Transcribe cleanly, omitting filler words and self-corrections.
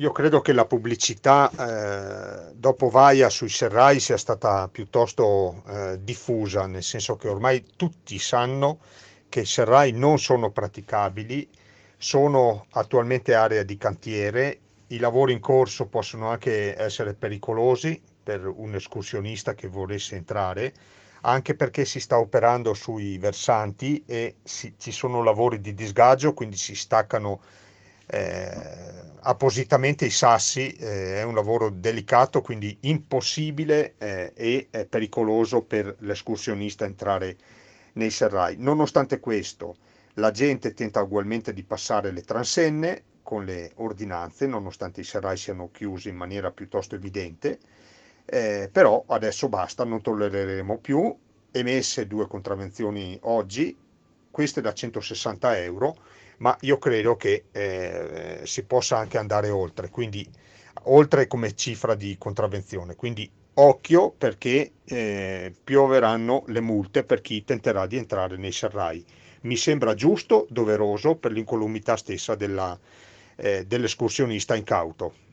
Io credo che la pubblicità dopo Vaia sui serrai sia stata piuttosto diffusa, nel senso che ormai tutti sanno che i serrai non sono praticabili, sono attualmente area di cantiere, i lavori in corso possono anche essere pericolosi per un escursionista che volesse entrare, anche perché si sta operando sui versanti e ci sono lavori di disgaggio, quindi si staccano appositamente i sassi, è un lavoro delicato, quindi impossibile e pericoloso per l'escursionista entrare nei serrai. Nonostante questo, la gente tenta ugualmente di passare le transenne con le ordinanze, nonostante i serrai siano chiusi in maniera piuttosto evidente, però adesso basta, non tollereremo più. Emesse due contravvenzioni oggi, queste da 160 euro, ma io credo che si possa anche andare oltre, quindi oltre come cifra di contravvenzione. Quindi occhio perché pioveranno le multe per chi tenterà di entrare nei serrai. Mi sembra giusto, doveroso per l'incolumità stessa dell'escursionista incauto.